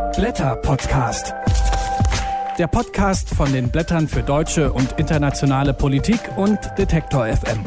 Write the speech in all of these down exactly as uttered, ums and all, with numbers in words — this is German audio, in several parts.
Blätter-Podcast. Der Podcast von den Blättern für deutsche und internationale Politik und Detektor F M.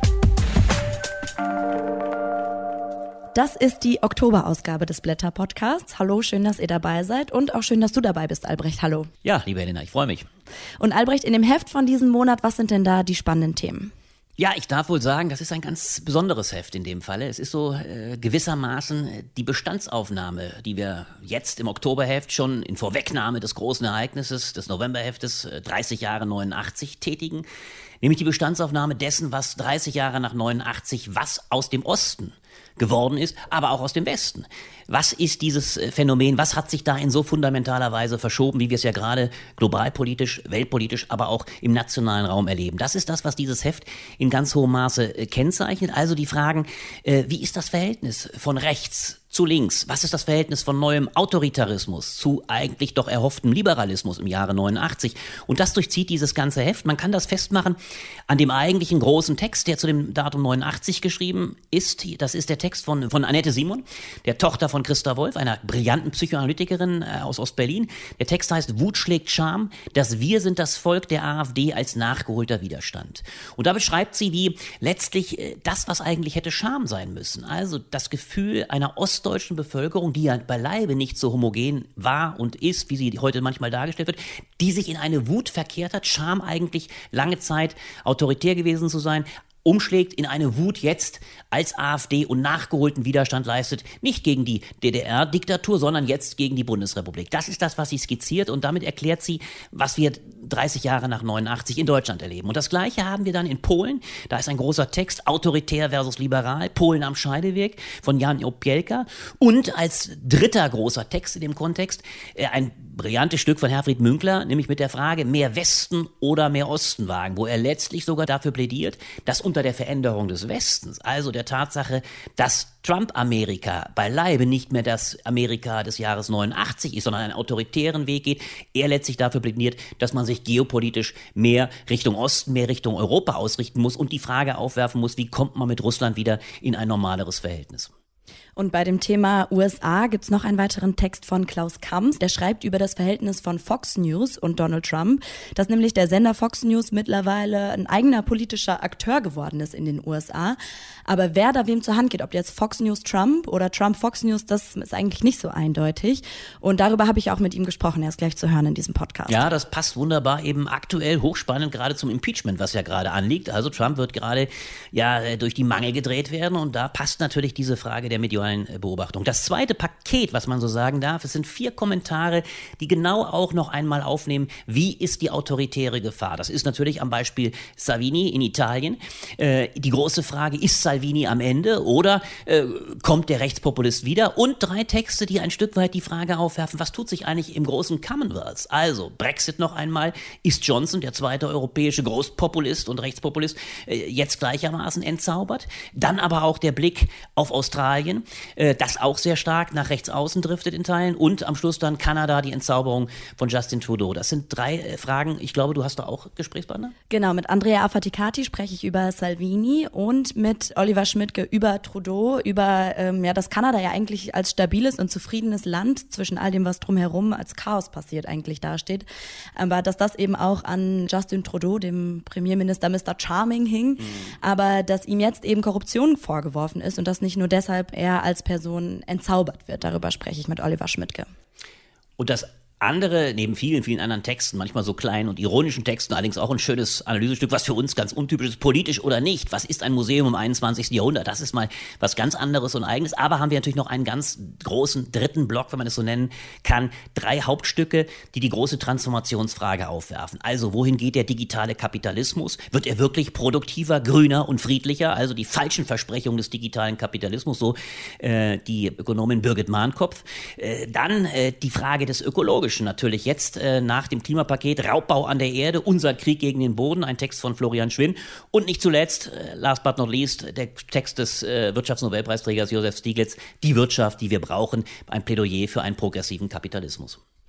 Das ist die Oktoberausgabe des Blätter-Podcasts. Hallo, schön, dass ihr dabei seid und auch schön, dass du dabei bist, Albrecht. Hallo. Ja, liebe Helena, ich freue mich. Und Albrecht, in dem Heft von diesem Monat, was sind denn da die spannenden Themen? Ja, ich darf wohl sagen, das ist ein ganz besonderes Heft in dem Falle. Es ist so äh, gewissermaßen die Bestandsaufnahme, die wir jetzt im Oktoberheft schon in Vorwegnahme des großen Ereignisses des Novemberheftes äh, dreißig Jahre neunundachtzig tätigen. Nämlich die Bestandsaufnahme dessen, was dreißig Jahre nach neunundachtzig, was aus dem Osten geworden ist, aber auch aus dem Westen. Was ist dieses Phänomen? Was hat sich da in so fundamentaler Weise verschoben, wie wir es ja gerade globalpolitisch, weltpolitisch, aber auch im nationalen Raum erleben? Das ist das, was dieses Heft in ganz hohem Maße äh, kennzeichnet. Also die Fragen, äh, wie ist das Verhältnis von rechts zu links? Was ist das Verhältnis von neuem Autoritarismus zu eigentlich doch erhofftem Liberalismus im Jahre neunundachtzig? Und das durchzieht dieses ganze Heft. Man kann das festmachen an dem eigentlichen großen Text, der zu dem Datum neunundachtzig geschrieben ist. Das ist der Text von, von Annette Simon, der Tochter von Christa Wolf, einer brillanten Psychoanalytikerin äh, aus Ostberlin. Der Text heißt Wut schlägt Scham, das Wir sind das Volk der AfD als nachgeholter Widerstand. Und da beschreibt sie, wie letztlich äh, das, was eigentlich hätte Scham sein müssen, also das Gefühl einer ostdeutschen Bevölkerung, die ja beileibe nicht so homogen war und ist, wie sie heute manchmal dargestellt wird, die sich in eine Wut verkehrt hat, Scham eigentlich lange Zeit autoritär gewesen zu sein, umschlägt in eine Wut jetzt als AfD und nachgeholten Widerstand leistet, nicht gegen die D D R-Diktatur, sondern jetzt gegen die Bundesrepublik. Das ist das, was sie skizziert, und damit erklärt sie, was wir dreißig Jahre nach neunundachtzig in Deutschland erleben. Und das Gleiche haben wir dann in Polen. Da ist ein großer Text, autoritär versus liberal, Polen am Scheideweg von Jan Opiełka. Und als dritter großer Text in dem Kontext äh, ein brillantes Stück von Herfried Münkler, nämlich mit der Frage, mehr Westen oder mehr Osten wagen, wo er letztlich sogar dafür plädiert, dass unter der Veränderung des Westens, also der Tatsache, dass Trump-Amerika beileibe nicht mehr das Amerika des Jahres neunundachtzig ist, sondern einen autoritären Weg geht, er letztlich dafür plädiert, dass man sich geopolitisch mehr Richtung Osten, mehr Richtung Europa ausrichten muss und die Frage aufwerfen muss, wie kommt man mit Russland wieder in ein normaleres Verhältnis. Und bei dem Thema U S A gibt's noch einen weiteren Text von Klaus Kamms, der schreibt über das Verhältnis von Fox News und Donald Trump, dass nämlich der Sender Fox News mittlerweile ein eigener politischer Akteur geworden ist in den U S A. Aber wer da wem zur Hand geht, ob jetzt Fox News Trump oder Trump Fox News, das ist eigentlich nicht so eindeutig. Und darüber habe ich auch mit ihm gesprochen, er ist gleich zu hören in diesem Podcast. Ja, das passt wunderbar, eben aktuell hochspannend, gerade zum Impeachment, was ja gerade anliegt. Also Trump wird gerade ja durch die Mangel gedreht werden, und da passt natürlich diese Frage der medialen Beobachtung. Das zweite Paket, was man so sagen darf, es sind vier Kommentare, die genau auch noch einmal aufnehmen, wie ist die autoritäre Gefahr. Das ist natürlich am Beispiel Salvini in Italien. Äh, die große Frage, ist Salvini am Ende oder äh, kommt der Rechtspopulist wieder? Und drei Texte, die ein Stück weit die Frage aufwerfen, was tut sich eigentlich im großen Commonwealth? Also Brexit noch einmal, ist Johnson, der zweite europäische Großpopulist und Rechtspopulist, äh, jetzt gleichermaßen entzaubert? Dann aber auch der Blick auf Australien, das auch sehr stark nach rechts außen driftet in Teilen, und am Schluss dann Kanada, die Entzauberung von Justin Trudeau. Das sind drei Fragen. Ich glaube, du hast da auch Gesprächspartner? Genau, mit Andrea Affaticati spreche ich über Salvini und mit Oliver Schmidtke über Trudeau, über ähm, ja, dass Kanada ja eigentlich als stabiles und zufriedenes Land zwischen all dem, was drumherum als Chaos passiert, eigentlich dasteht. Aber dass das eben auch an Justin Trudeau, dem Premierminister Mister Charming, hing, mhm. aber dass ihm jetzt eben Korruption vorgeworfen ist und dass nicht nur deshalb er als Person entzaubert wird. Darüber spreche ich mit Oliver Schmidtke. Und das andere, neben vielen, vielen anderen Texten, manchmal so kleinen und ironischen Texten, allerdings auch ein schönes Analysestück, was für uns ganz untypisch ist, politisch oder nicht. Was ist ein Museum im einundzwanzigsten Jahrhundert? Das ist mal was ganz anderes und Eigenes. Aber haben wir natürlich noch einen ganz großen dritten Block, wenn man es so nennen kann. Drei Hauptstücke, die die große Transformationsfrage aufwerfen. Also, wohin geht der digitale Kapitalismus? Wird er wirklich produktiver, grüner und friedlicher? Also die falschen Versprechungen des digitalen Kapitalismus, so äh, die Ökonomin Birgit Mahnkopf. Äh, dann äh, die Frage des Ökologischen. Natürlich jetzt äh, nach dem Klimapaket Raubbau an der Erde, unser Krieg gegen den Boden, ein Text von Florian Schwinn, und nicht zuletzt, äh, last but not least, der Text des äh, Wirtschaftsnobelpreisträgers Joseph Stiglitz, die Wirtschaft, die wir brauchen, ein Plädoyer für einen progressiven Kapitalismus.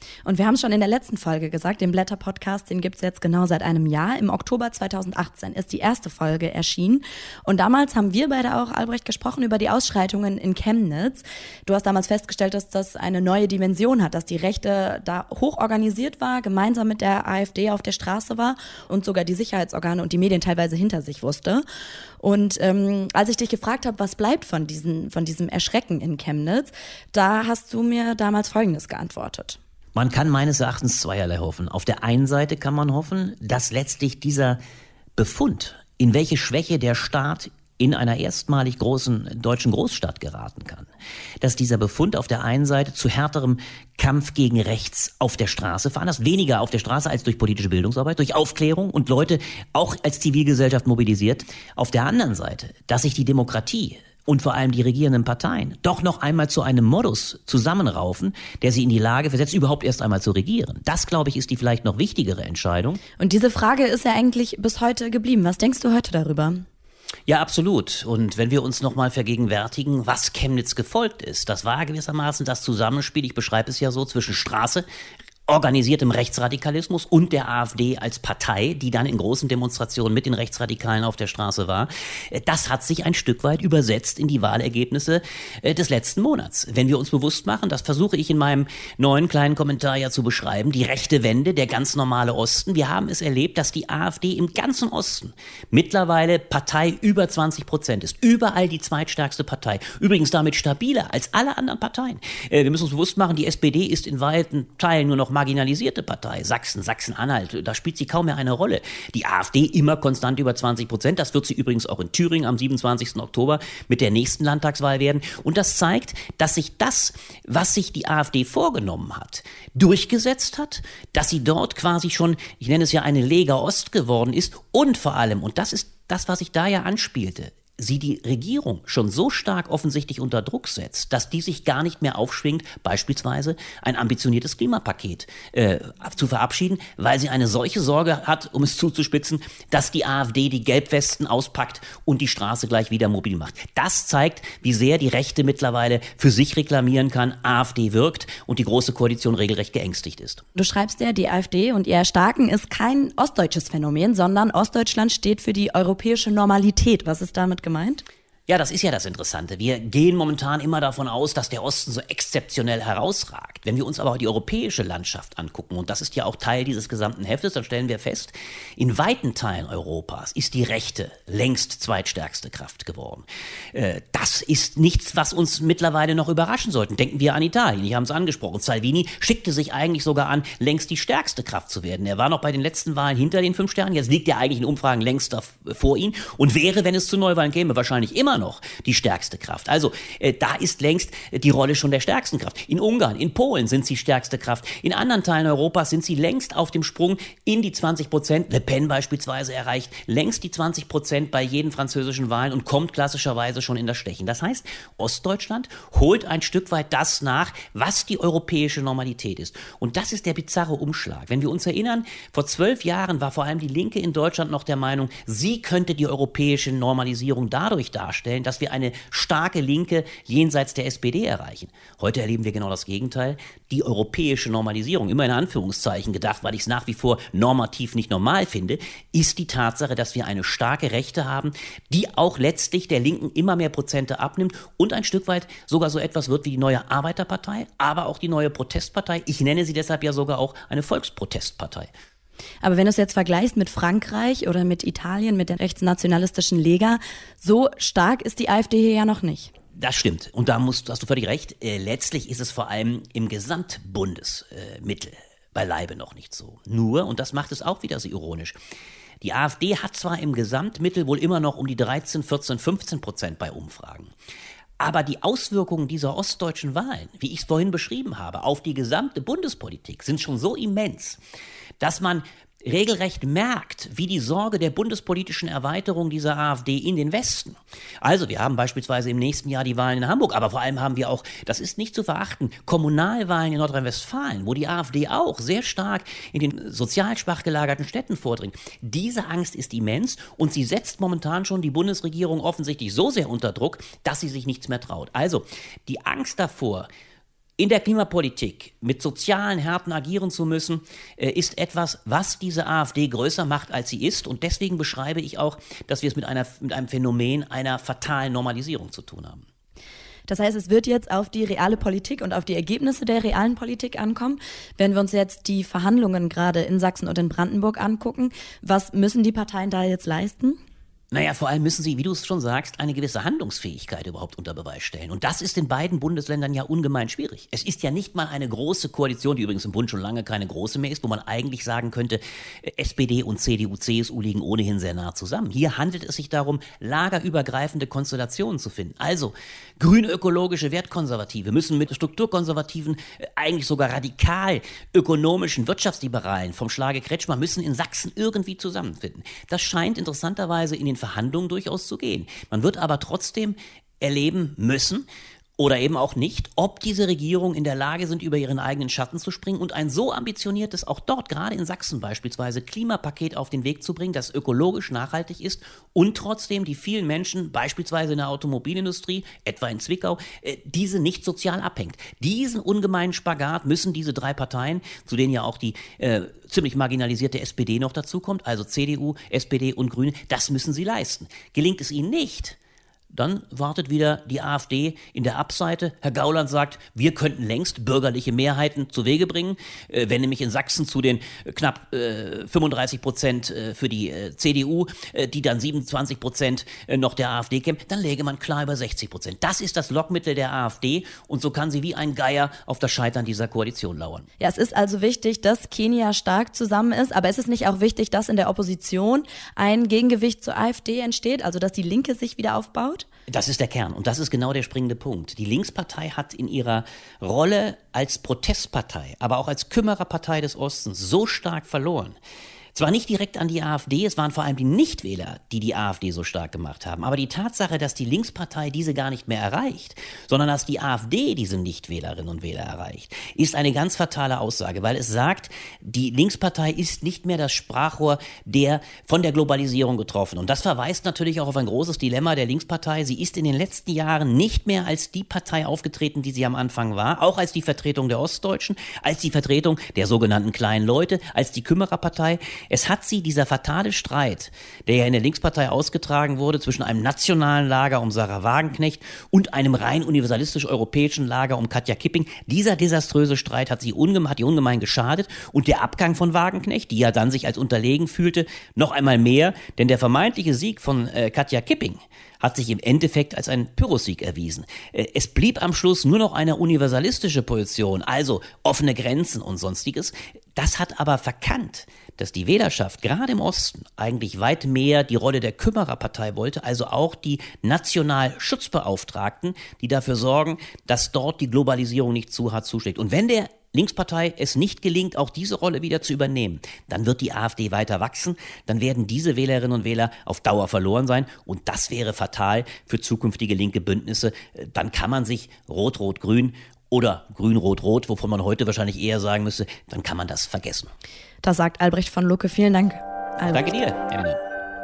Und wir haben es schon in der letzten Folge gesagt, den Blätter-Podcast, den gibt es jetzt genau seit einem Jahr. Im Oktober zweitausendachtzehn ist die erste Folge erschienen. Und damals haben wir beide auch, Albrecht, gesprochen über die Ausschreitungen in Chemnitz. Du hast damals festgestellt, dass das eine neue Dimension hat, dass die Rechte da hoch organisiert war, gemeinsam mit der AfD auf der Straße war und sogar die Sicherheitsorgane und die Medien teilweise hinter sich wusste. Und ähm, als ich dich gefragt habe, was bleibt von, diesen, von diesem Erschrecken in Chemnitz, da hast du mir damals Folgendes geantwortet. Man kann meines Erachtens zweierlei hoffen. Auf der einen Seite kann man hoffen, dass letztlich dieser Befund, in welche Schwäche der Staat in einer erstmalig großen deutschen Großstadt geraten kann, dass dieser Befund auf der einen Seite zu härterem Kampf gegen rechts auf der Straße veranlasst, weniger auf der Straße als durch politische Bildungsarbeit, durch Aufklärung und Leute auch als Zivilgesellschaft mobilisiert. Auf der anderen Seite, dass sich die Demokratie und vor allem die regierenden Parteien doch noch einmal zu einem Modus zusammenraufen, der sie in die Lage versetzt, überhaupt erst einmal zu regieren. Das, glaube ich, ist die vielleicht noch wichtigere Entscheidung. Und diese Frage ist ja eigentlich bis heute geblieben. Was denkst du heute darüber? Ja, absolut. Und wenn wir uns nochmal vergegenwärtigen, was Chemnitz gefolgt ist, das war gewissermaßen das Zusammenspiel, ich beschreibe es ja so, zwischen Straße, organisiertem Rechtsradikalismus und der AfD als Partei, die dann in großen Demonstrationen mit den Rechtsradikalen auf der Straße war. Das hat sich ein Stück weit übersetzt in die Wahlergebnisse des letzten Monats. Wenn wir uns bewusst machen, das versuche ich in meinem neuen kleinen Kommentar ja zu beschreiben, die rechte Wende, der ganz normale Osten. Wir haben es erlebt, dass die AfD im ganzen Osten mittlerweile Partei über zwanzig Prozent ist. Überall die zweitstärkste Partei. Übrigens damit stabiler als alle anderen Parteien. Wir müssen uns bewusst machen, die S P D ist in weiten Teilen nur noch marginalisierte Partei. Sachsen, Sachsen-Anhalt, da spielt sie kaum mehr eine Rolle. Die AfD immer konstant über zwanzig Prozent. Das wird sie übrigens auch in Thüringen am siebenundzwanzigsten Oktober mit der nächsten Landtagswahl werden. Und das zeigt, dass sich das, was sich die AfD vorgenommen hat, durchgesetzt hat, dass sie dort quasi schon, ich nenne es ja eine Lega Ost geworden ist und vor allem, und das ist das, was ich da ja anspielte, sie die Regierung schon so stark offensichtlich unter Druck setzt, dass die sich gar nicht mehr aufschwingt, beispielsweise ein ambitioniertes Klimapaket äh, zu verabschieden, weil sie eine solche Sorge hat, um es zuzuspitzen, dass die AfD die Gelbwesten auspackt und die Straße gleich wieder mobil macht. Das zeigt, wie sehr die Rechte mittlerweile für sich reklamieren kann, AfD wirkt und die Große Koalition regelrecht geängstigt ist. Du schreibst ja, die AfD und ihr Erstarken ist kein ostdeutsches Phänomen, sondern Ostdeutschland steht für die europäische Normalität. Was ist damit gemeint? Ja, das ist ja das Interessante. Wir gehen momentan immer davon aus, dass der Osten so exzeptionell herausragt. Wenn wir uns aber die europäische Landschaft angucken, und das ist ja auch Teil dieses gesamten Heftes, dann stellen wir fest, in weiten Teilen Europas ist die Rechte längst zweitstärkste Kraft geworden. Das ist nichts, was uns mittlerweile noch überraschen sollte. Denken wir an Italien, ich habe es angesprochen. Salvini schickte sich eigentlich sogar an, längst die stärkste Kraft zu werden. Er war noch bei den letzten Wahlen hinter den fünf Sternen, jetzt liegt er eigentlich in Umfragen längst vor ihm und wäre, wenn es zu Neuwahlen käme, wahrscheinlich immer noch die stärkste Kraft. Also äh, da ist längst die Rolle schon der stärksten Kraft. In Ungarn, in Polen sind sie stärkste Kraft. In anderen Teilen Europas sind sie längst auf dem Sprung in die zwanzig Prozent. Le Pen beispielsweise erreicht längst die zwanzig Prozent bei jeden französischen Wahlen und kommt klassischerweise schon in das Stechen. Das heißt, Ostdeutschland holt ein Stück weit das nach, was die europäische Normalität ist. Und das ist der bizarre Umschlag. Wenn wir uns erinnern, vor zwölf Jahren war vor allem die Linke in Deutschland noch der Meinung, sie könnte die europäische Normalisierung dadurch darstellen, dass wir eine starke Linke jenseits der S P D erreichen. Heute erleben wir genau das Gegenteil. Die europäische Normalisierung, immer in Anführungszeichen gedacht, weil ich es nach wie vor normativ nicht normal finde, ist die Tatsache, dass wir eine starke Rechte haben, die auch letztlich der Linken immer mehr Prozente abnimmt und ein Stück weit sogar so etwas wird wie die neue Arbeiterpartei, aber auch die neue Protestpartei. Ich nenne sie deshalb ja sogar auch eine Volksprotestpartei. Aber wenn du es jetzt vergleichst mit Frankreich oder mit Italien, mit der rechtsnationalistischen Lega, so stark ist die AfD hier ja noch nicht. Das stimmt. Und da musst, hast du völlig recht. Äh, letztlich ist es vor allem im Gesamtbundesmittel äh, beileibe noch nicht so. Nur, und das macht es auch wieder so ironisch, die AfD hat zwar im Gesamtmittel wohl immer noch um die dreizehn, vierzehn, fünfzehn Prozent bei Umfragen. Aber die Auswirkungen dieser ostdeutschen Wahlen, wie ich es vorhin beschrieben habe, auf die gesamte Bundespolitik sind schon so immens, dass man regelrecht merkt, wie die Sorge der bundespolitischen Erweiterung dieser AfD in den Westen. Also wir haben beispielsweise im nächsten Jahr die Wahlen in Hamburg, aber vor allem haben wir auch, das ist nicht zu verachten, Kommunalwahlen in Nordrhein-Westfalen, wo die AfD auch sehr stark in den sozial schwach gelagerten Städten vordringt. Diese Angst ist immens und sie setzt momentan schon die Bundesregierung offensichtlich so sehr unter Druck, dass sie sich nichts mehr traut. Also die Angst davor, In der Klimapolitik mit sozialen Härten agieren zu müssen, ist etwas, was diese AfD größer macht, als sie ist. Und deswegen beschreibe ich auch, dass wir es mit einer, mit einem Phänomen einer fatalen Normalisierung zu tun haben. Das heißt, es wird jetzt auf die reale Politik und auf die Ergebnisse der realen Politik ankommen. Wenn wir uns jetzt die Verhandlungen gerade in Sachsen und in Brandenburg angucken, was müssen die Parteien da jetzt leisten? Naja, vor allem müssen sie, wie du es schon sagst, eine gewisse Handlungsfähigkeit überhaupt unter Beweis stellen. Und das ist in beiden Bundesländern ja ungemein schwierig. Es ist ja nicht mal eine große Koalition, die übrigens im Bund schon lange keine große mehr ist, wo man eigentlich sagen könnte, S P D und C D U, C S U liegen ohnehin sehr nah zusammen. Hier handelt es sich darum, lagerübergreifende Konstellationen zu finden. Also grün-ökologische Wertkonservative müssen mit strukturkonservativen, eigentlich sogar radikal ökonomischen Wirtschaftsliberalen vom Schlage Kretschmer müssen in Sachsen irgendwie zusammenfinden. Das scheint interessanterweise in den Verhandlungen durchaus zu gehen. Man wird aber trotzdem erleben müssen, oder eben auch nicht, ob diese Regierungen in der Lage sind, über ihren eigenen Schatten zu springen und ein so ambitioniertes, auch dort, gerade in Sachsen beispielsweise, Klimapaket auf den Weg zu bringen, das ökologisch nachhaltig ist und trotzdem die vielen Menschen, beispielsweise in der Automobilindustrie, etwa in Zwickau, diese nicht sozial abhängt. Diesen ungemeinen Spagat müssen diese drei Parteien, zu denen ja auch die äh, ziemlich marginalisierte S P D noch dazukommt, also C D U, S P D und Grüne, das müssen sie leisten. Gelingt es ihnen nicht, dann wartet wieder die AfD in der Abseite. Herr Gauland sagt, wir könnten längst bürgerliche Mehrheiten zu Wege bringen. Äh, wenn nämlich in Sachsen zu den knapp äh, fünfunddreißig Prozent äh, für die äh, C D U, äh, die dann siebenundzwanzig Prozent äh, noch der AfD kämen, dann läge man klar über sechzig Prozent. Das ist das Lockmittel der AfD und so kann sie wie ein Geier auf das Scheitern dieser Koalition lauern. Ja, es ist also wichtig, dass Kenia stark zusammen ist, aber ist es nicht auch wichtig, dass in der Opposition ein Gegengewicht zur AfD entsteht, also dass die Linke sich wieder aufbaut? Das ist der Kern und das ist genau der springende Punkt. Die Linkspartei hat in ihrer Rolle als Protestpartei, aber auch als Kümmererpartei des Ostens so stark verloren. Zwar nicht direkt an die AfD, es waren vor allem die Nichtwähler, die die AfD so stark gemacht haben. Aber die Tatsache, dass die Linkspartei diese gar nicht mehr erreicht, sondern dass die AfD diese Nichtwählerinnen und Wähler erreicht, ist eine ganz fatale Aussage, weil es sagt, die Linkspartei ist nicht mehr das Sprachrohr der von der Globalisierung getroffen. Und das verweist natürlich auch auf ein großes Dilemma der Linkspartei. Sie ist in den letzten Jahren nicht mehr als die Partei aufgetreten, die sie am Anfang war, auch als die Vertretung der Ostdeutschen, als die Vertretung der sogenannten kleinen Leute, als die Kümmererpartei. Es hat sie, dieser fatale Streit, der ja in der Linkspartei ausgetragen wurde, zwischen einem nationalen Lager um Sarah Wagenknecht und einem rein universalistisch-europäischen Lager um Katja Kipping, dieser desaströse Streit hat sie ungemein, hat ihr ungemein geschadet und der Abgang von Wagenknecht, die ja dann sich als unterlegen fühlte, noch einmal mehr, denn der vermeintliche Sieg von äh, Katja Kipping hat sich im Endeffekt als ein Pyrrhussieg erwiesen. Es blieb am Schluss nur noch eine universalistische Position, also offene Grenzen und Sonstiges. Das hat aber verkannt, dass die Wählerschaft gerade im Osten eigentlich weit mehr die Rolle der Kümmererpartei wollte, also auch die Nationalschutzbeauftragten, die dafür sorgen, dass dort die Globalisierung nicht zu hart zuschlägt. Und wenn der Linkspartei es nicht gelingt, auch diese Rolle wieder zu übernehmen, dann wird die AfD weiter wachsen, dann werden diese Wählerinnen und Wähler auf Dauer verloren sein und das wäre fatal für zukünftige linke Bündnisse. Dann kann man sich Rot-Rot-Grün oder Grün-Rot-Rot, wovon man heute wahrscheinlich eher sagen müsste, dann kann man das vergessen. Das sagt Albrecht von Lucke. Vielen Dank, Albrecht. Danke dir, Emine.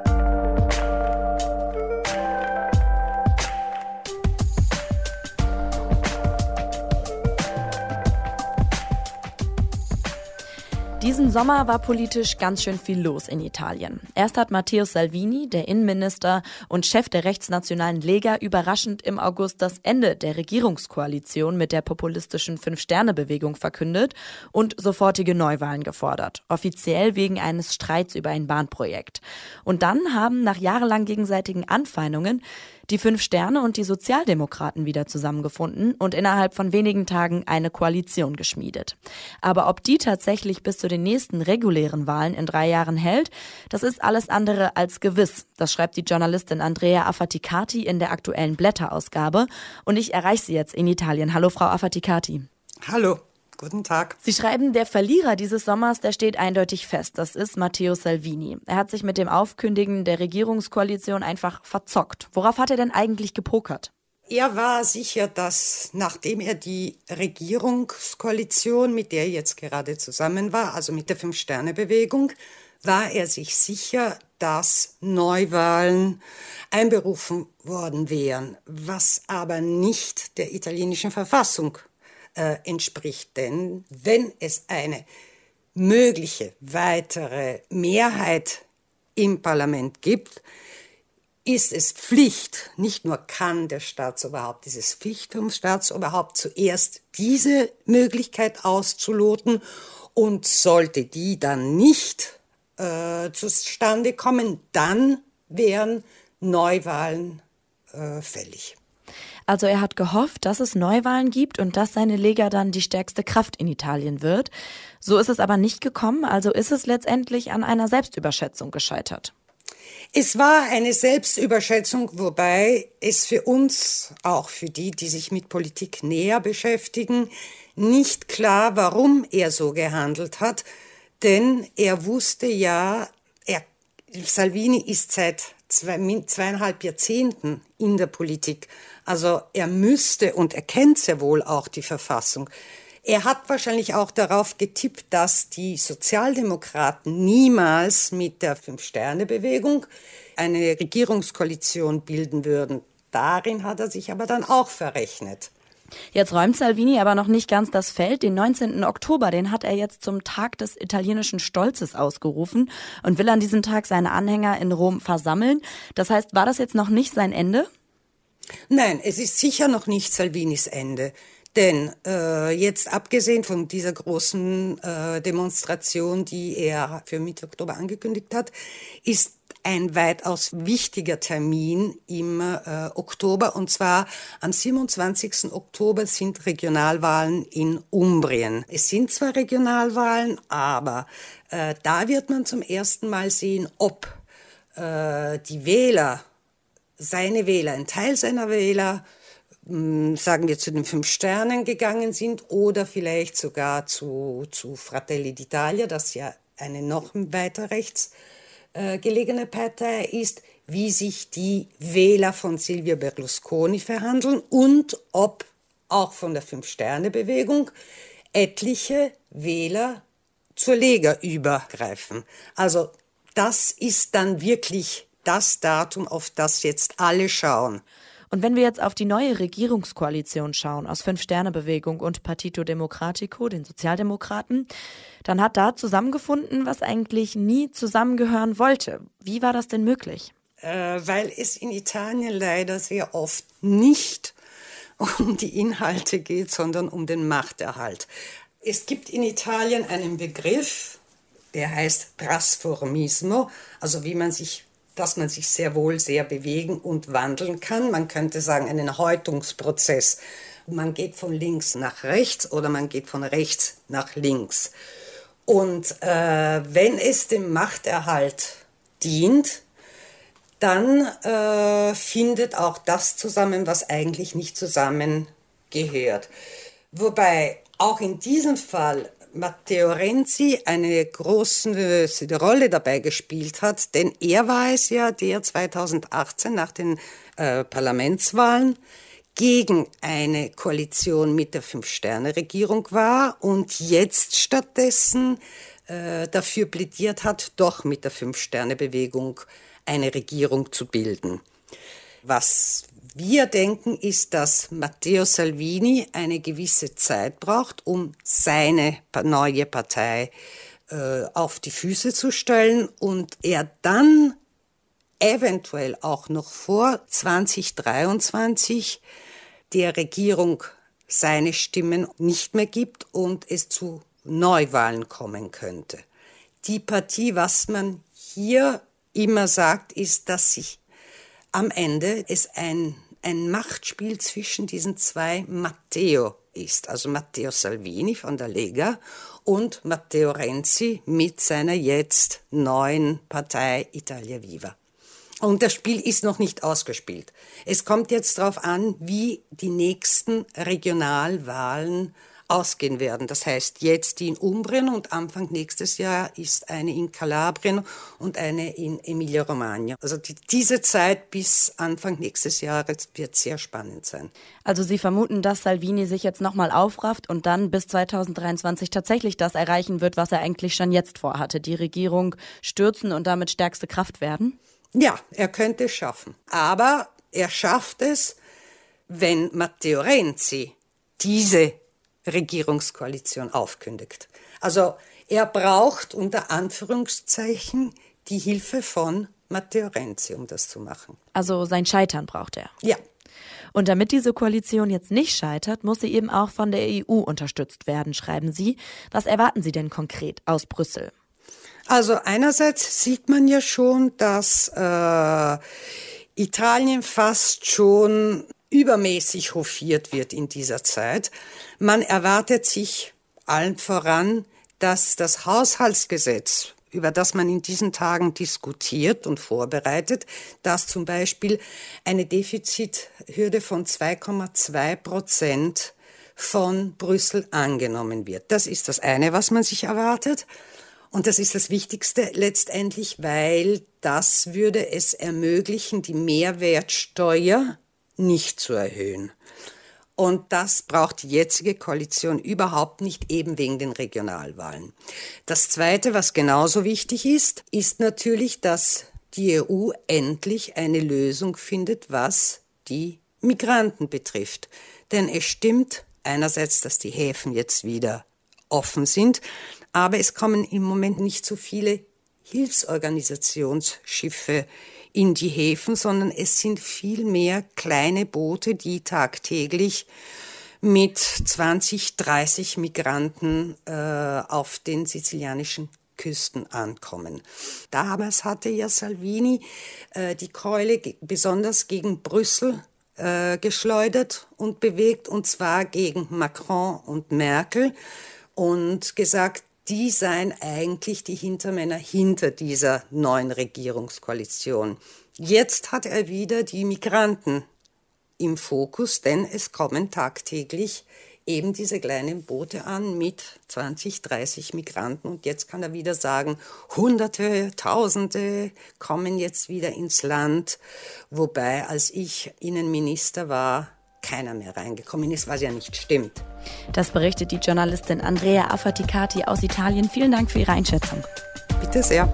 Diesen Sommer war politisch ganz schön viel los in Italien. Erst hat Matteo Salvini, der Innenminister und Chef der rechtsnationalen Lega, überraschend im August das Ende der Regierungskoalition mit der populistischen Fünf-Sterne-Bewegung verkündet und sofortige Neuwahlen gefordert, offiziell wegen eines Streits über ein Bahnprojekt. Und dann haben nach jahrelang gegenseitigen Anfeindungen die Fünf Sterne und die Sozialdemokraten wieder zusammengefunden und innerhalb von wenigen Tagen eine Koalition geschmiedet. Aber ob die tatsächlich bis zu den nächsten regulären Wahlen in drei Jahren hält, das ist alles andere als gewiss. Das schreibt die Journalistin Andrea Affaticati in der aktuellen Blätterausgabe. Und ich erreiche sie jetzt in Italien. Hallo, Frau Affaticati. Hallo. Guten Tag. Sie schreiben, der Verlierer dieses Sommers, der steht eindeutig fest. Das ist Matteo Salvini. Er hat sich mit dem Aufkündigen der Regierungskoalition einfach verzockt. Worauf hat er denn eigentlich gepokert? Er war sicher, dass nachdem er die Regierungskoalition, mit der er jetzt gerade zusammen war, also mit der Fünf-Sterne-Bewegung, war er sich sicher, dass Neuwahlen einberufen worden wären, was aber nicht der italienischen Verfassung äh, entspricht. Denn wenn es eine mögliche weitere Mehrheit im Parlament gibt, ist es Pflicht, nicht nur kann der Staatsoberhaupt, ist es Pflicht vom Staatsoberhaupt zuerst diese Möglichkeit auszuloten, und sollte die dann nicht äh, zustande kommen, dann wären Neuwahlen äh, fällig. Also er hat gehofft, dass es Neuwahlen gibt und dass seine Lega dann die stärkste Kraft in Italien wird. So ist es aber nicht gekommen, also ist es letztendlich an einer Selbstüberschätzung gescheitert. Es war eine Selbstüberschätzung, wobei es für uns, auch für die, die sich mit Politik näher beschäftigen, nicht klar, warum er so gehandelt hat. Denn er wusste ja, er, Salvini ist seit zwei, zweieinhalb Jahrzehnten in der Politik. Also er müsste, und er kennt sehr wohl auch die Verfassung. Er hat wahrscheinlich auch darauf getippt, dass die Sozialdemokraten niemals mit der Fünf-Sterne-Bewegung eine Regierungskoalition bilden würden. Darin hat er sich aber dann auch verrechnet. Jetzt räumt Salvini aber noch nicht ganz das Feld. Den neunzehnten Oktober, den hat er jetzt zum Tag des italienischen Stolzes ausgerufen und will an diesem Tag seine Anhänger in Rom versammeln. Das heißt, war das jetzt noch nicht sein Ende? Nein, es ist sicher noch nicht Salvinis Ende. Denn äh, jetzt abgesehen von dieser großen äh, Demonstration, die er für Mitte Oktober angekündigt hat, ist ein weitaus wichtiger Termin im äh, Oktober. Und zwar am siebenundzwanzigsten Oktober sind Regionalwahlen in Umbrien. Es sind zwar Regionalwahlen, aber äh, da wird man zum ersten Mal sehen, ob äh, die Wähler, seine Wähler, ein Teil seiner Wähler, sagen wir, zu den Fünf Sternen gegangen sind oder vielleicht sogar zu, zu Fratelli d'Italia, das ja eine noch weiter rechts äh, gelegene Partei ist, wie sich die Wähler von Silvio Berlusconi verhandeln und ob auch von der Fünf-Sterne-Bewegung etliche Wähler zur Lega übergreifen. Also das ist dann wirklich das Datum, auf das jetzt alle schauen. Und wenn wir jetzt auf die neue Regierungskoalition schauen aus Fünf-Sterne-Bewegung und Partito Democratico, den Sozialdemokraten, dann hat da zusammengefunden, was eigentlich nie zusammengehören wollte. Wie war das denn möglich? Äh, weil es in Italien leider sehr oft nicht um die Inhalte geht, sondern um den Machterhalt. Es gibt in Italien einen Begriff, der heißt Trasformismo, also wie man sich dass man sich sehr wohl sehr bewegen und wandeln kann. Man könnte sagen, einen Häutungsprozess. Man geht von links nach rechts oder man geht von rechts nach links. Und äh, wenn es dem Machterhalt dient, dann äh, findet auch das zusammen, was eigentlich nicht zusammengehört. Wobei auch in diesem Fall Matteo Renzi eine große Rolle dabei gespielt hat, denn er war es ja, der zweitausendachtzehn nach den äh, Parlamentswahlen gegen eine Koalition mit der Fünf-Sterne-Regierung war und jetzt stattdessen äh, dafür plädiert hat, doch mit der Fünf-Sterne-Bewegung eine Regierung zu bilden. Was wir denken, ist, dass Matteo Salvini eine gewisse Zeit braucht, um seine neue Partei äh, auf die Füße zu stellen und er dann eventuell auch noch vor zweitausenddreiundzwanzig der Regierung seine Stimmen nicht mehr gibt und es zu Neuwahlen kommen könnte. Die Partie, was man hier immer sagt, ist, dass sich am Ende es ein, ein Machtspiel zwischen diesen zwei Matteo ist. Also Matteo Salvini von der Lega und Matteo Renzi mit seiner jetzt neuen Partei Italia Viva. Und das Spiel ist noch nicht ausgespielt. Es kommt jetzt darauf an, wie die nächsten Regionalwahlen ausgehen werden. Das heißt, jetzt die in Umbrien und Anfang nächstes Jahr ist eine in Kalabrien und eine in Emilia-Romagna. Also die, diese Zeit bis Anfang nächstes Jahres wird sehr spannend sein. Also Sie vermuten, dass Salvini sich jetzt nochmal aufrafft und dann bis zweitausenddreiundzwanzig tatsächlich das erreichen wird, was er eigentlich schon jetzt vorhatte, die Regierung stürzen und damit stärkste Kraft werden? Ja, er könnte es schaffen. Aber er schafft es, wenn Matteo Renzi diese Regierungskoalition aufkündigt. Also er braucht unter Anführungszeichen die Hilfe von Matteo Renzi, um das zu machen. Also sein Scheitern braucht er. Ja. Und damit diese Koalition jetzt nicht scheitert, muss sie eben auch von der E U unterstützt werden, schreiben Sie. Was erwarten Sie denn konkret aus Brüssel? Also einerseits sieht man ja schon, dass äh, Italien fast schon übermäßig hofiert wird in dieser Zeit. Man erwartet sich allen voran, dass das Haushaltsgesetz, über das man in diesen Tagen diskutiert und vorbereitet, dass zum Beispiel eine Defizithürde von zwei Komma zwei Prozent von Brüssel angenommen wird. Das ist das eine, was man sich erwartet. Und das ist das Wichtigste letztendlich, weil das würde es ermöglichen, die Mehrwertsteuer nicht zu erhöhen. Und das braucht die jetzige Koalition überhaupt nicht, eben wegen den Regionalwahlen. Das Zweite, was genauso wichtig ist, ist natürlich, dass die E U endlich eine Lösung findet, was die Migranten betrifft. Denn es stimmt einerseits, dass die Häfen jetzt wieder offen sind, aber es kommen im Moment nicht so viele Hilfsorganisationsschiffe in die Häfen, sondern es sind viel mehr kleine Boote, die tagtäglich mit zwanzig, dreißig Migranten äh, auf den sizilianischen Küsten ankommen. Damals hatte ja Salvini äh, die Keule ge- besonders gegen Brüssel äh, geschleudert und bewegt, und zwar gegen Macron und Merkel, und gesagt, die seien eigentlich die Hintermänner hinter dieser neuen Regierungskoalition. Jetzt hat er wieder die Migranten im Fokus, denn es kommen tagtäglich eben diese kleinen Boote an mit zwanzig, dreißig Migranten. Und jetzt kann er wieder sagen, Hunderte, Tausende kommen jetzt wieder ins Land. Wobei, als ich Innenminister war, keiner mehr reingekommen ist, was ja nicht stimmt. Das berichtet die Journalistin Andrea Affaticati aus Italien. Vielen Dank für Ihre Einschätzung. Bitte sehr.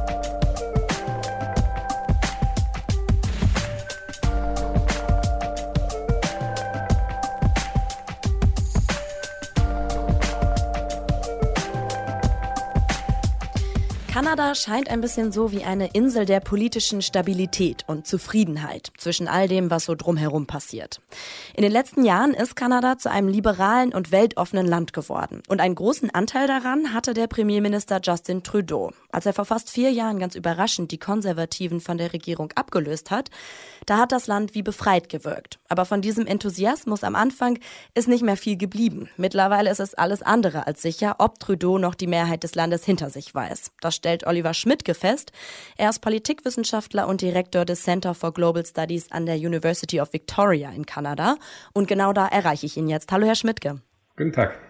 Kanada scheint ein bisschen so wie eine Insel der politischen Stabilität und Zufriedenheit zwischen all dem, was so drumherum passiert. In den letzten Jahren ist Kanada zu einem liberalen und weltoffenen Land geworden. Und einen großen Anteil daran hatte der Premierminister Justin Trudeau. Als er vor fast vier Jahren ganz überraschend die Konservativen von der Regierung abgelöst hat, da hat das Land wie befreit gewirkt. Aber von diesem Enthusiasmus am Anfang ist nicht mehr viel geblieben. Mittlerweile ist es alles andere als sicher, ob Trudeau noch die Mehrheit des Landes hinter sich weiß. Das stellt Oliver Schmidtke fest. Er ist Politikwissenschaftler und Direktor des Center for Global Studies an der University of Victoria in Kanada. Und genau da erreiche ich ihn jetzt. Hallo, Herr Schmidtke. Guten Tag.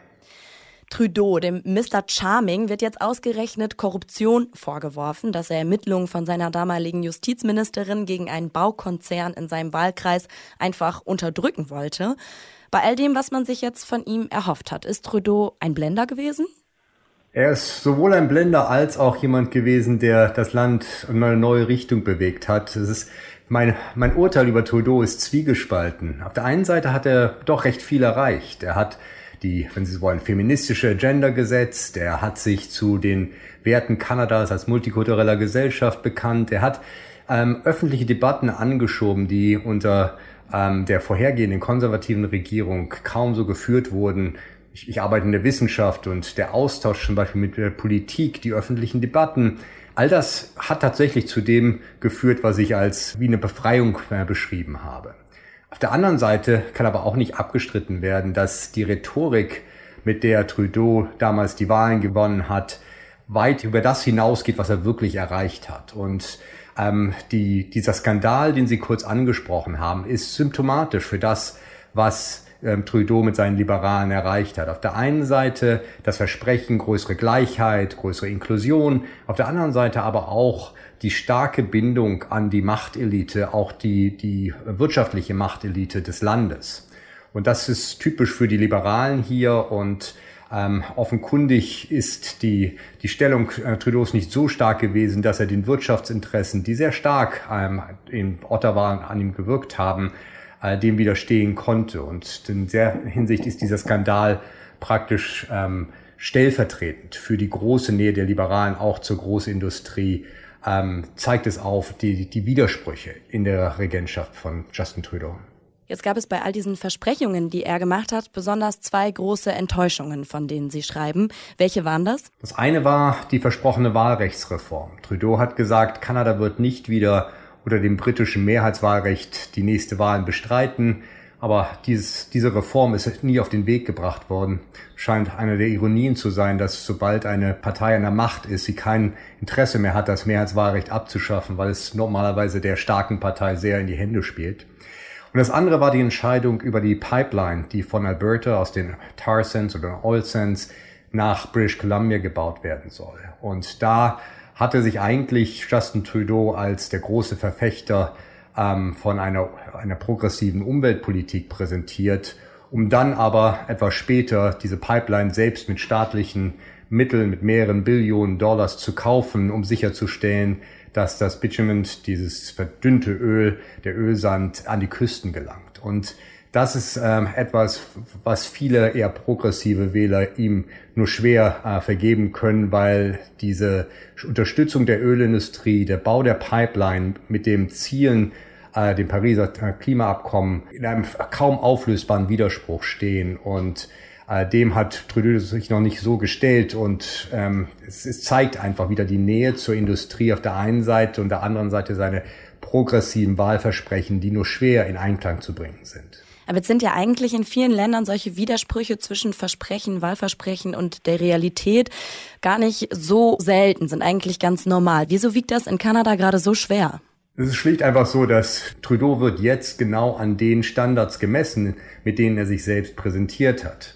Trudeau, dem Mister Charming, wird jetzt ausgerechnet Korruption vorgeworfen, dass er Ermittlungen von seiner damaligen Justizministerin gegen einen Baukonzern in seinem Wahlkreis einfach unterdrücken wollte. Bei all dem, was man sich jetzt von ihm erhofft hat, ist Trudeau ein Blender gewesen? Er ist sowohl ein Blender als auch jemand gewesen, der das Land in eine neue Richtung bewegt hat. Es ist mein, mein Urteil über Trudeau ist zwiegespalten. Auf der einen Seite hat er doch recht viel erreicht. Er hat die, wenn Sie so wollen, feministische Agenda gesetzt. Er hat sich zu den Werten Kanadas als multikultureller Gesellschaft bekannt. Er hat ähm, öffentliche Debatten angeschoben, die unter ähm, der vorhergehenden konservativen Regierung kaum so geführt wurden. Ich, ich arbeite in der Wissenschaft, und der Austausch zum Beispiel mit der Politik, die öffentlichen Debatten, all das hat tatsächlich zu dem geführt, was ich als wie eine Befreiung äh, beschrieben habe. Auf der anderen Seite kann aber auch nicht abgestritten werden, dass die Rhetorik, mit der Trudeau damals die Wahlen gewonnen hat, weit über das hinausgeht, was er wirklich erreicht hat. Und ähm, die, dieser Skandal, den Sie kurz angesprochen haben, ist symptomatisch für das, was ähm, Trudeau mit seinen Liberalen erreicht hat. Auf der einen Seite das Versprechen, größere Gleichheit, größere Inklusion, auf der anderen Seite aber auch die starke Bindung an die Machtelite, auch die, die wirtschaftliche Machtelite des Landes. Und das ist typisch für die Liberalen hier, und ähm, offenkundig ist die, die Stellung äh, Trudeaus nicht so stark gewesen, dass er den Wirtschaftsinteressen, die sehr stark ähm, in Ottawa an ihm gewirkt haben, äh, dem widerstehen konnte. Und in der Hinsicht ist dieser Skandal praktisch ähm, stellvertretend für die große Nähe der Liberalen auch zur Großindustrie, ähm, zeigt es auf die, die Widersprüche in der Regentschaft von Justin Trudeau. Jetzt gab es bei all diesen Versprechungen, die er gemacht hat, besonders zwei große Enttäuschungen, von denen Sie schreiben. Welche waren das? Das eine war die versprochene Wahlrechtsreform. Trudeau hat gesagt, Kanada wird nicht wieder unter dem britischen Mehrheitswahlrecht die nächste Wahl bestreiten. Aber dieses, diese Reform ist nie auf den Weg gebracht worden. Scheint eine der Ironien zu sein, dass sobald eine Partei an der Macht ist, sie kein Interesse mehr hat, das Mehrheitswahlrecht abzuschaffen, weil es normalerweise der starken Partei sehr in die Hände spielt. Und das andere war die Entscheidung über die Pipeline, die von Alberta aus den Tar Sands oder Oil Sands nach British Columbia gebaut werden soll. Und da hatte sich eigentlich Justin Trudeau als der große Verfechter ähm, von einer, einer progressiven Umweltpolitik präsentiert, um dann aber etwas später diese Pipeline selbst mit staatlichen Mitteln, mit mehreren Billionen Dollars zu kaufen, um sicherzustellen, dass das Bitumen, dieses verdünnte Öl, der Ölsand, an die Küsten gelangt. Und das ist ähm, etwas, was viele eher progressive Wähler ihm nur schwer äh, vergeben können, weil diese Unterstützung der Ölindustrie, der Bau der Pipeline mit dem Zielen, äh, dem Pariser Klimaabkommen, in einem kaum auflösbaren Widerspruch stehen. Und dem hat Trudeau sich noch nicht so gestellt und ähm, es, es zeigt einfach wieder die Nähe zur Industrie auf der einen Seite und der anderen Seite seine progressiven Wahlversprechen, die nur schwer in Einklang zu bringen sind. Aber jetzt sind ja eigentlich in vielen Ländern solche Widersprüche zwischen Versprechen, Wahlversprechen und der Realität gar nicht so selten, sind eigentlich ganz normal. Wieso wiegt das in Kanada gerade so schwer? Es ist schlicht einfach so, dass Trudeau wird jetzt genau an den Standards gemessen, mit denen er sich selbst präsentiert hat.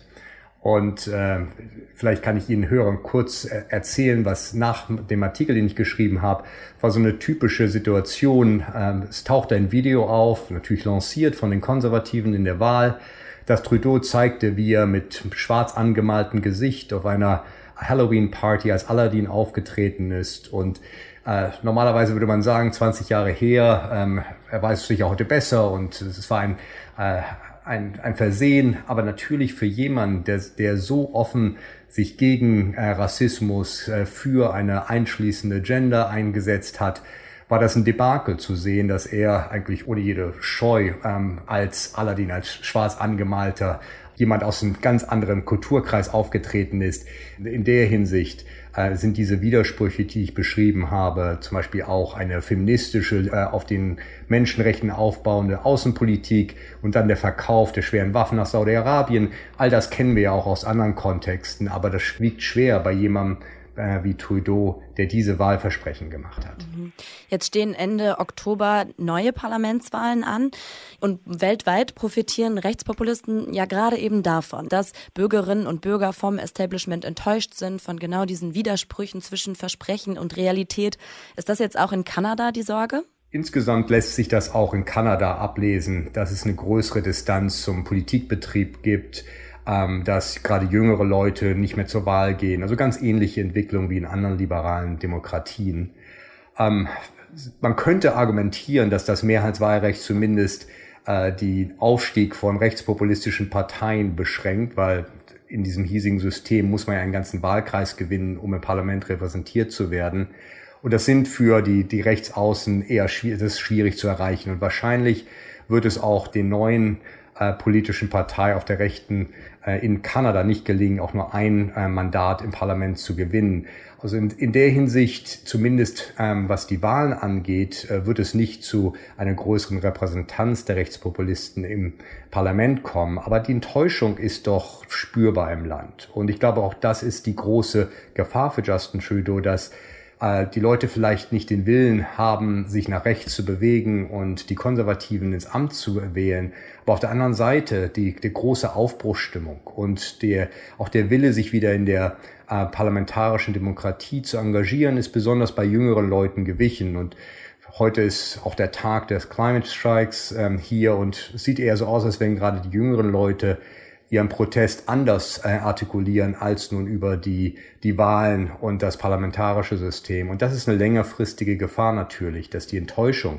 Und äh, vielleicht kann ich Ihnen Hörern kurz äh, erzählen, was nach dem Artikel, den ich geschrieben habe, war so eine typische Situation. Ähm, es tauchte ein Video auf, natürlich lanciert von den Konservativen in der Wahl, dass Trudeau zeigte, wie er mit schwarz angemaltem Gesicht auf einer Halloween-Party als Aladdin aufgetreten ist. Und äh, normalerweise würde man sagen, zwanzig Jahre her, ähm, er weiß es sicher heute besser und es war ein äh, Ein, ein Versehen, aber natürlich für jemanden, der, der so offen sich gegen äh, Rassismus, äh, für eine einschließende Gender eingesetzt hat, war das ein Debakel zu sehen, dass er eigentlich ohne jede Scheu ähm, als Aladdin, als schwarz angemalter jemand aus einem ganz anderen Kulturkreis aufgetreten ist. In der Hinsicht äh, sind diese Widersprüche, die ich beschrieben habe, zum Beispiel auch eine feministische, äh, auf den Menschenrechten aufbauende Außenpolitik und dann der Verkauf der schweren Waffen nach Saudi-Arabien. All das kennen wir ja auch aus anderen Kontexten, aber das wiegt schwer bei jemandem äh, wie Trudeau, der diese Wahlversprechen gemacht hat. Jetzt stehen Ende Oktober neue Parlamentswahlen an und weltweit profitieren Rechtspopulisten ja gerade eben davon, dass Bürgerinnen und Bürger vom Establishment enttäuscht sind, von genau diesen Widersprüchen zwischen Versprechen und Realität. Ist das jetzt auch in Kanada die Sorge? Insgesamt lässt sich das auch in Kanada ablesen, dass es eine größere Distanz zum Politikbetrieb gibt, ähm, dass gerade jüngere Leute nicht mehr zur Wahl gehen. Also ganz ähnliche Entwicklungen wie in anderen liberalen Demokratien. Ähm, man könnte argumentieren, dass das Mehrheitswahlrecht zumindest äh, den Aufstieg von rechtspopulistischen Parteien beschränkt, weil in diesem hiesigen System muss man ja einen ganzen Wahlkreis gewinnen, um im Parlament repräsentiert zu werden. Und das sind für die, die Rechtsaußen eher schwierig, das ist schwierig zu erreichen. Und wahrscheinlich wird es auch den neuen äh, politischen Partei auf der Rechten äh, in Kanada nicht gelingen, auch nur ein äh, Mandat im Parlament zu gewinnen. Also in, in der Hinsicht, zumindest ähm, was die Wahlen angeht, äh, wird es nicht zu einer größeren Repräsentanz der Rechtspopulisten im Parlament kommen. Aber die Enttäuschung ist doch spürbar im Land. Und ich glaube, auch das ist die große Gefahr für Justin Trudeau, dass die Leute vielleicht nicht den Willen haben, sich nach rechts zu bewegen und die Konservativen ins Amt zu wählen. Aber auf der anderen Seite die, die große Aufbruchsstimmung und der, auch der Wille, sich wieder in der äh, parlamentarischen Demokratie zu engagieren, ist besonders bei jüngeren Leuten gewichen. Und heute ist auch der Tag des Climate Strikes ähm, hier und es sieht eher so aus, als wenn gerade die jüngeren Leute ihren Protest anders äh, artikulieren als nun über die die Wahlen und das parlamentarische System. Und das ist eine längerfristige Gefahr natürlich, dass die Enttäuschung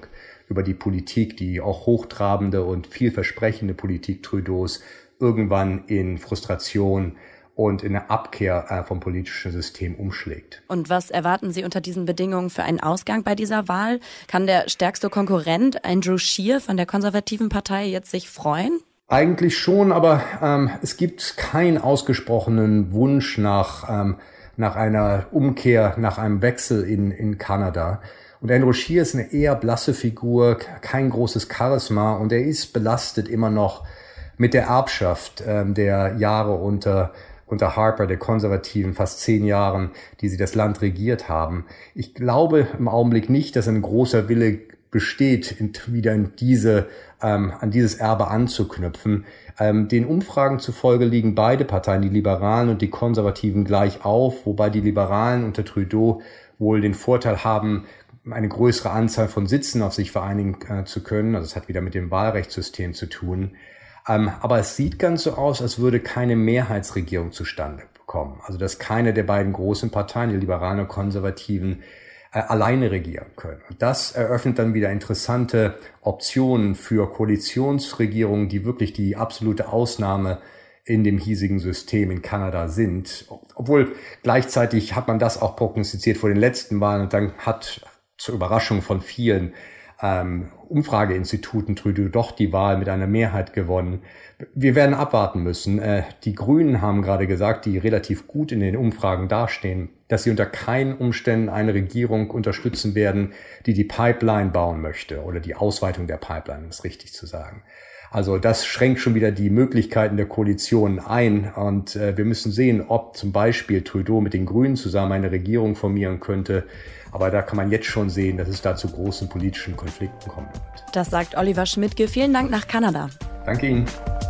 über die Politik, die auch hochtrabende und vielversprechende Politik Trudeaus irgendwann in Frustration und in eine Abkehr äh, vom politischen System umschlägt. Und was erwarten Sie unter diesen Bedingungen für einen Ausgang bei dieser Wahl? Kann der stärkste Konkurrent, Andrew Scheer von der konservativen Partei, jetzt sich freuen? Eigentlich schon, aber ähm, es gibt keinen ausgesprochenen Wunsch nach, ähm, nach einer Umkehr, nach einem Wechsel in, in Kanada. Und Andrew Scheer ist eine eher blasse Figur, kein großes Charisma und er ist belastet immer noch mit der Erbschaft ähm, der Jahre unter unter Harper, der Konservativen, fast zehn Jahren, die sie das Land regiert haben. Ich glaube im Augenblick nicht, dass ein großer Wille besteht, in, wieder in diese, ähm, an dieses Erbe anzuknüpfen. Ähm, den Umfragen zufolge liegen beide Parteien, die Liberalen und die Konservativen, gleich auf, wobei die Liberalen unter Trudeau wohl den Vorteil haben, eine größere Anzahl von Sitzen auf sich vereinigen äh, zu können. Also es hat wieder mit dem Wahlrechtssystem zu tun. Ähm, aber es sieht ganz so aus, als würde keine Mehrheitsregierung zustande kommen. Also dass keine der beiden großen Parteien, die Liberalen und Konservativen, äh, alleine regieren können. Und das eröffnet dann wieder interessante Optionen für Koalitionsregierungen, die wirklich die absolute Ausnahme in dem hiesigen System in Kanada sind. Obwohl gleichzeitig hat man das auch prognostiziert vor den letzten Wahlen und dann hat zur Überraschung von vielen ähm, Umfrageinstituten Trudeau doch die Wahl mit einer Mehrheit gewonnen. Wir werden abwarten müssen. Äh, die Grünen haben gerade gesagt, die relativ gut in den Umfragen dastehen, dass sie unter keinen Umständen eine Regierung unterstützen werden, die die Pipeline bauen möchte oder die Ausweitung der Pipeline, um es richtig zu sagen. Also das schränkt schon wieder die Möglichkeiten der Koalition ein und äh, wir müssen sehen, ob zum Beispiel Trudeau mit den Grünen zusammen eine Regierung formieren könnte. Aber da kann man jetzt schon sehen, dass es da zu großen politischen Konflikten kommen wird. Das sagt Oliver Schmidtke. Vielen Dank nach Kanada. Danke Ihnen.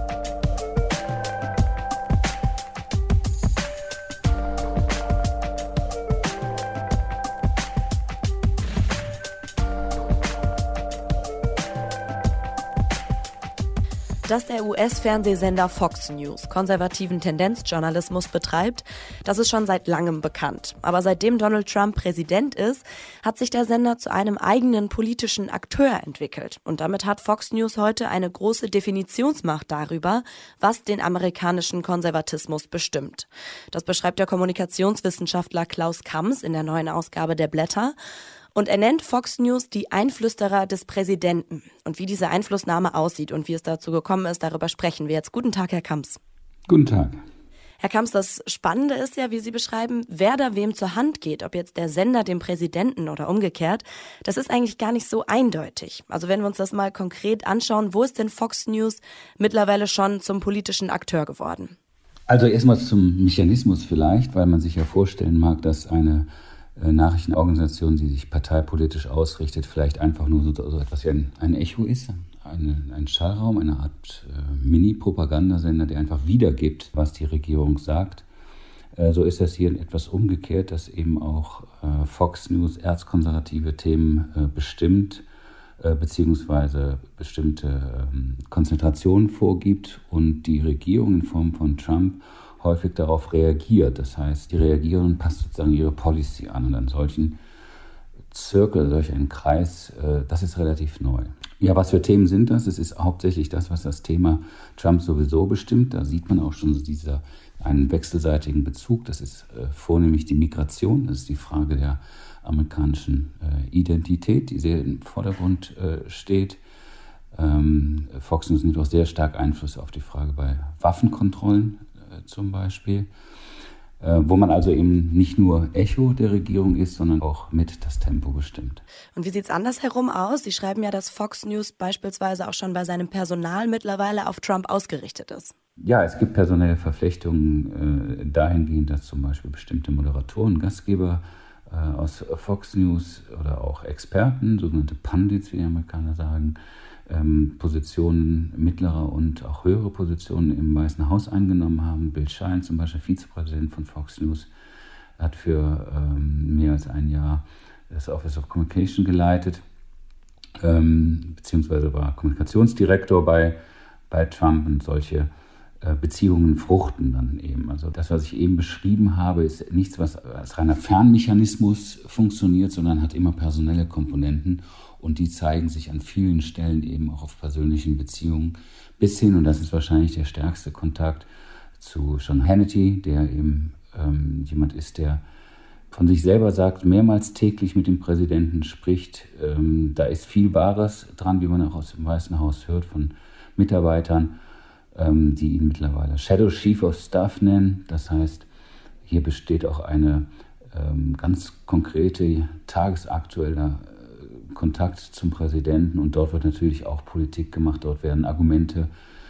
Dass der U S-Fernsehsender Fox News konservativen Tendenzjournalismus betreibt, das ist schon seit langem bekannt. Aber seitdem Donald Trump Präsident ist, hat sich der Sender zu einem eigenen politischen Akteur entwickelt. Und damit hat Fox News heute eine große Definitionsmacht darüber, was den amerikanischen Konservatismus bestimmt. Das beschreibt der Kommunikationswissenschaftler Klaus Kamms in der neuen Ausgabe der Blätter. Und er nennt Fox News die Einflüsterer des Präsidenten. Und wie diese Einflussnahme aussieht und wie es dazu gekommen ist, darüber sprechen wir jetzt. Guten Tag, Herr Kamms. Guten Tag. Herr Kamms, das Spannende ist ja, wie Sie beschreiben, wer da wem zur Hand geht, ob jetzt der Sender dem Präsidenten oder umgekehrt, das ist eigentlich gar nicht so eindeutig. Also wenn wir uns das mal konkret anschauen, wo ist denn Fox News mittlerweile schon zum politischen Akteur geworden? Also erstmal zum Mechanismus vielleicht, weil man sich ja vorstellen mag, dass eine Nachrichtenorganisation, die sich parteipolitisch ausrichtet, vielleicht einfach nur so, so etwas wie ein, ein Echo ist, eine, ein Schallraum, eine Art äh, Mini-Propagandasender, der einfach wiedergibt, was die Regierung sagt. Äh, so ist das hier etwas umgekehrt, dass eben auch äh, Fox News erzkonservative Themen äh, bestimmt, äh, beziehungsweise bestimmte äh, Konzentrationen vorgibt und die Regierung in Form von Trump häufig darauf reagiert. Das heißt, die reagieren und passt sozusagen ihre Policy an. Und an solchen Zirkel, solch einen Kreis, äh, das ist relativ neu. Ja, was für Themen sind das? Es ist hauptsächlich das, was das Thema Trump sowieso bestimmt. Da sieht man auch schon dieser, einen wechselseitigen Bezug. Das ist äh, vornehmlich die Migration. Das ist die Frage der amerikanischen äh, Identität, die sehr im Vordergrund äh, steht. Ähm, Fox News nimmt auch sehr stark Einfluss auf die Frage bei Waffenkontrollen zum Beispiel, äh, wo man also eben nicht nur Echo der Regierung ist, sondern auch mit das Tempo bestimmt. Und wie sieht es andersherum aus? Sie schreiben ja, dass Fox News beispielsweise auch schon bei seinem Personal mittlerweile auf Trump ausgerichtet ist. Ja, es gibt personelle Verflechtungen äh, dahingehend, dass zum Beispiel bestimmte Moderatoren, Gastgeber äh, aus Fox News oder auch Experten, sogenannte Pundits, wie die Amerikaner sagen, Ähm, Positionen, mittlere und auch höhere Positionen im Weißen Haus eingenommen haben. Bill Shine, zum Beispiel Vizepräsident von Fox News, hat für ähm, mehr als ein Jahr das Office of Communication geleitet, ähm, beziehungsweise war Kommunikationsdirektor bei, bei Trump. Und solche Beziehungen fruchten dann eben. Also das, was ich eben beschrieben habe, ist nichts, was als reiner Fernmechanismus funktioniert, sondern hat immer personelle Komponenten und die zeigen sich an vielen Stellen eben auch auf persönlichen Beziehungen bis hin, und das ist wahrscheinlich der stärkste Kontakt, zu Sean Hannity, der eben ähm, jemand ist, der von sich selber sagt, mehrmals täglich mit dem Präsidenten spricht. Ähm, da ist viel Wahres dran, wie man auch aus dem Weißen Haus hört, von Mitarbeitern, ähm, die ihn mittlerweile Shadow Chief of Staff nennen. Das heißt, hier besteht auch eine ähm, ganz konkrete, tagesaktueller äh, Kontakt zum Präsidenten und dort wird natürlich auch Politik gemacht, dort werden Argumente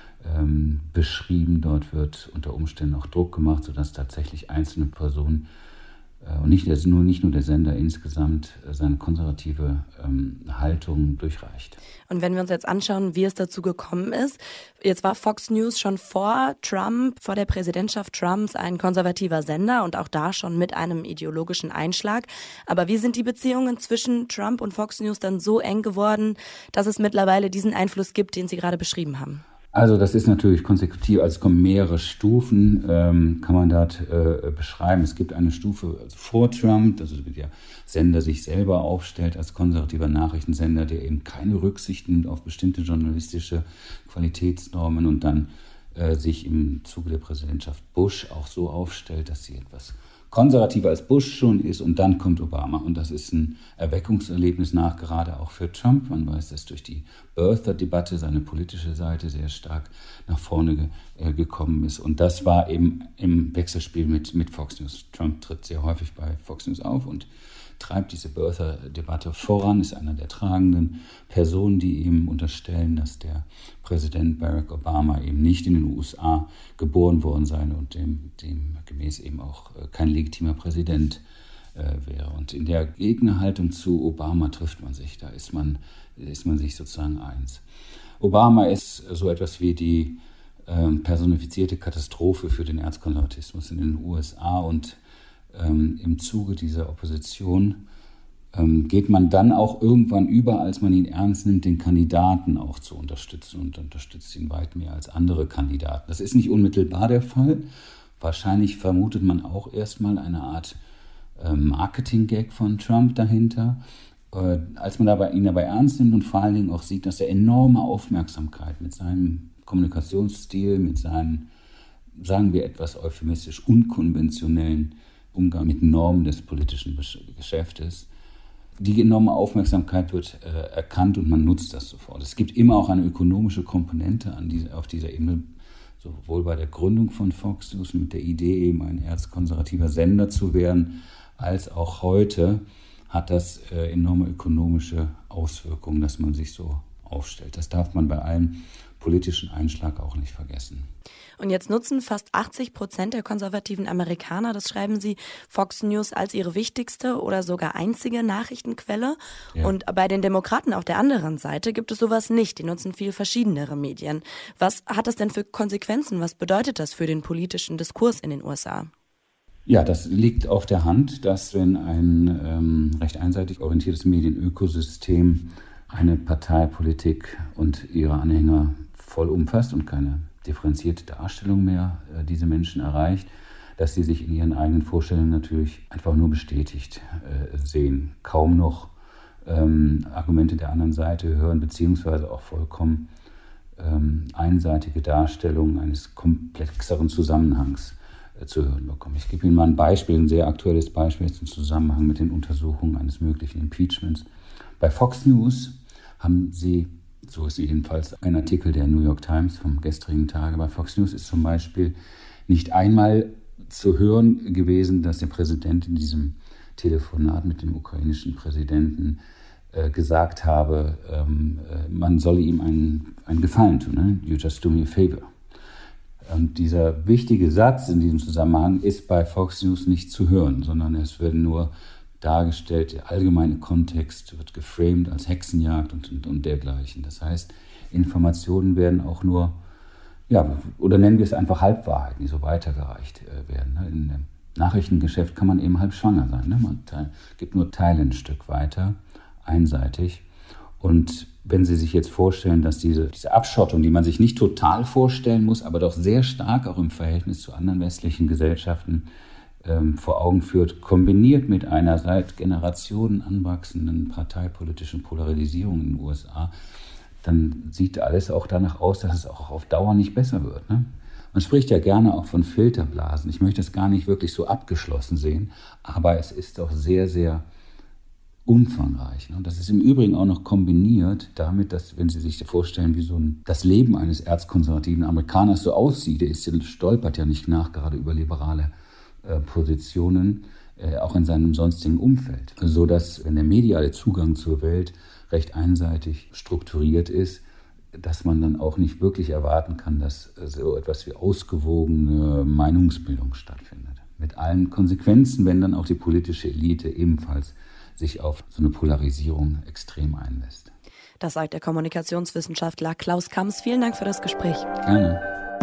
ähm, beschrieben, dort wird unter Umständen auch Druck gemacht, sodass tatsächlich einzelne Personen und nicht, der, nur, nicht nur der Sender insgesamt seine konservative ähm, Haltung durchreicht. Und wenn wir uns jetzt anschauen, wie es dazu gekommen ist, jetzt war Fox News schon vor Trump, vor der Präsidentschaft Trumps ein konservativer Sender und auch da schon mit einem ideologischen Einschlag. Aber wie sind die Beziehungen zwischen Trump und Fox News dann so eng geworden, dass es mittlerweile diesen Einfluss gibt, den Sie gerade beschrieben haben? Also das ist natürlich konsekutiv, also es kommen mehrere Stufen, ähm, kann man dort äh, beschreiben. Es gibt eine Stufe also vor Trump, also wie der Sender sich selber aufstellt als konservativer Nachrichtensender, der eben keine Rücksicht nimmt auf bestimmte journalistische Qualitätsnormen und dann äh, sich im Zuge der Präsidentschaft Bush auch so aufstellt, dass sie etwas konservativer als Bush schon ist und dann kommt Obama. Und das ist ein Erweckungserlebnis nach, gerade auch für Trump. Man weiß, dass durch die Birther-Debatte seine politische Seite sehr stark nach vorne ge- äh, gekommen ist. Und das war eben im Wechselspiel mit, mit Fox News. Trump tritt sehr häufig bei Fox News auf und treibt diese Birther-Debatte voran, ist einer der tragenden Personen, die ihm unterstellen, dass der Präsident Barack Obama eben nicht in den U S A geboren worden sei und dem, dem gemäß eben auch kein legitimer Präsident äh, wäre. Und in der Gegnerhaltung zu Obama trifft man sich, da ist man, ist man sich sozusagen eins. Obama ist so etwas wie die äh, personifizierte Katastrophe für den Erzkonservatismus in den U S A und Ähm, im Zuge dieser Opposition ähm, geht man dann auch irgendwann über, als man ihn ernst nimmt, den Kandidaten auch zu unterstützen und unterstützt ihn weit mehr als andere Kandidaten. Das ist nicht unmittelbar der Fall. Wahrscheinlich vermutet man auch erstmal eine Art äh, Marketing-Gag von Trump dahinter. Äh, als man dabei, ihn dabei ernst nimmt und vor allen Dingen auch sieht, dass er enorme Aufmerksamkeit mit seinem Kommunikationsstil, mit seinen, sagen wir etwas euphemistisch, unkonventionellen Umgang mit Normen des politischen Geschäftes. Die enorme Aufmerksamkeit wird äh, erkannt und man nutzt das sofort. Es gibt immer auch eine ökonomische Komponente an diese, auf dieser Ebene, sowohl bei der Gründung von Fox News mit der Idee, eben ein erzkonservativer Sender zu werden, als auch heute hat das äh, enorme ökonomische Auswirkungen, dass man sich so aufstellt. Das darf man bei allem politischen Einschlag auch nicht vergessen. Und jetzt nutzen fast achtzig Prozent der konservativen Amerikaner, das schreiben Sie, Fox News als ihre wichtigste oder sogar einzige Nachrichtenquelle. Ja. Und bei den Demokraten auf der anderen Seite gibt es sowas nicht. Die nutzen viel verschiedenere Medien. Was hat das denn für Konsequenzen? Was bedeutet das für den politischen Diskurs in den U S A? Ja, das liegt auf der Hand, dass wenn ein ähm, recht einseitig orientiertes Medienökosystem eine Parteipolitik und ihre Anhänger voll umfasst und keine differenzierte Darstellung mehr äh, diese Menschen erreicht, dass sie sich in ihren eigenen Vorstellungen natürlich einfach nur bestätigt äh, sehen, kaum noch ähm, Argumente der anderen Seite hören, beziehungsweise auch vollkommen ähm, einseitige Darstellungen eines komplexeren Zusammenhangs äh, zu hören bekommen. Ich gebe Ihnen mal ein Beispiel, ein sehr aktuelles Beispiel im Zusammenhang mit den Untersuchungen eines möglichen Impeachments. Bei Fox News haben sie, so ist jedenfalls ein Artikel der New York Times vom gestrigen Tage, bei Fox News ist zum Beispiel nicht einmal zu hören gewesen, dass der Präsident in diesem Telefonat mit dem ukrainischen Präsidenten äh, gesagt habe, ähm, äh, man solle ihm einen, einen Gefallen tun, ne? You just do me a favor. Und dieser wichtige Satz in diesem Zusammenhang ist bei Fox News nicht zu hören, sondern es werden nur dargestellt, der allgemeine Kontext wird geframed als Hexenjagd und, und, und dergleichen. Das heißt, Informationen werden auch nur, ja, oder nennen wir es einfach Halbwahrheiten, die so weitergereicht äh, werden. Ne? In dem Nachrichtengeschäft kann man eben halb schwanger sein. Ne? Man te- gibt nur Teile ein Stück weiter, einseitig. Und wenn Sie sich jetzt vorstellen, dass diese, diese Abschottung, die man sich nicht total vorstellen muss, aber doch sehr stark auch im Verhältnis zu anderen westlichen Gesellschaften ähm, vor Augen führt, kombiniert mit einer seit Generationen anwachsenden parteipolitischen Polarisierung in den U S A, dann sieht alles auch danach aus, dass es auch auf Dauer nicht besser wird, ne? Man spricht ja gerne auch von Filterblasen. Ich möchte es gar nicht wirklich so abgeschlossen sehen, aber es ist doch sehr, sehr umfangreich. Und das ist im Übrigen auch noch kombiniert damit, dass, wenn Sie sich vorstellen, wie so ein, das Leben eines erzkonservativen Amerikaners so aussieht, der ist, stolpert ja nicht nach, gerade über liberale äh, Positionen, äh, auch in seinem sonstigen Umfeld. So dass, wenn der mediale Zugang zur Welt recht einseitig strukturiert ist, dass man dann auch nicht wirklich erwarten kann, dass so etwas wie ausgewogene Meinungsbildung stattfindet. Mit allen Konsequenzen, wenn dann auch die politische Elite ebenfalls sich auf so eine Polarisierung extrem einlässt. Das sagt der Kommunikationswissenschaftler Klaus Kamms. Vielen Dank für das Gespräch. Gerne.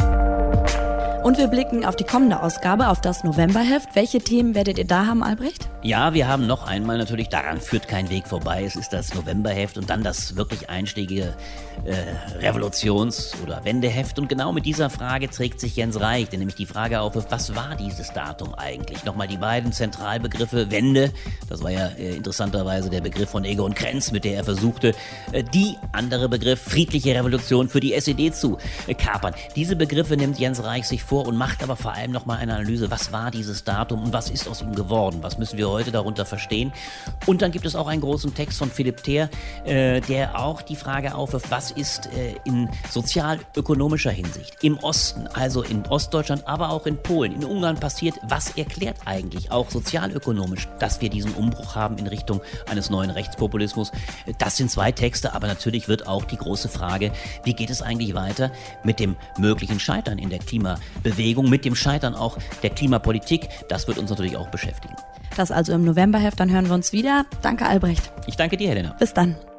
Und wir blicken auf die kommende Ausgabe, auf das Novemberheft. Welche Themen werdet ihr da haben, Albrecht? Ja, wir haben noch einmal natürlich, daran führt kein Weg vorbei, es ist das Novemberheft und dann das wirklich einschlägige äh, Revolutions- oder Wendeheft. Und genau mit dieser Frage trägt sich Jens Reich, der nämlich die Frage aufwirft, was war dieses Datum eigentlich? Nochmal die beiden Zentralbegriffe Wende, das war ja äh, interessanterweise der Begriff von Egon Krenz, mit der er versuchte, äh, die andere Begriff friedliche Revolution für die S E D zu äh, kapern. Diese Begriffe nimmt Jens Reich sich vor und macht aber vor allem nochmal eine Analyse, was war dieses Datum und was ist aus ihm geworden, was müssen wir heute darunter verstehen. Und dann gibt es auch einen großen Text von Philipp Theer, äh, der auch die Frage aufwirft, was ist äh, in sozial-ökonomischer Hinsicht im Osten, also in Ostdeutschland, aber auch in Polen, in Ungarn passiert, was erklärt eigentlich auch sozialökonomisch, dass wir diesen Umbruch haben in Richtung eines neuen Rechtspopulismus. Das sind zwei Texte, aber natürlich wird auch die große Frage, wie geht es eigentlich weiter mit dem möglichen Scheitern in der Klimabewegung, mit dem Scheitern auch der Klimapolitik, das wird uns natürlich auch beschäftigen. Das also im Novemberheft, dann hören wir uns wieder. Danke, Albrecht. Ich danke dir, Helena. Bis dann.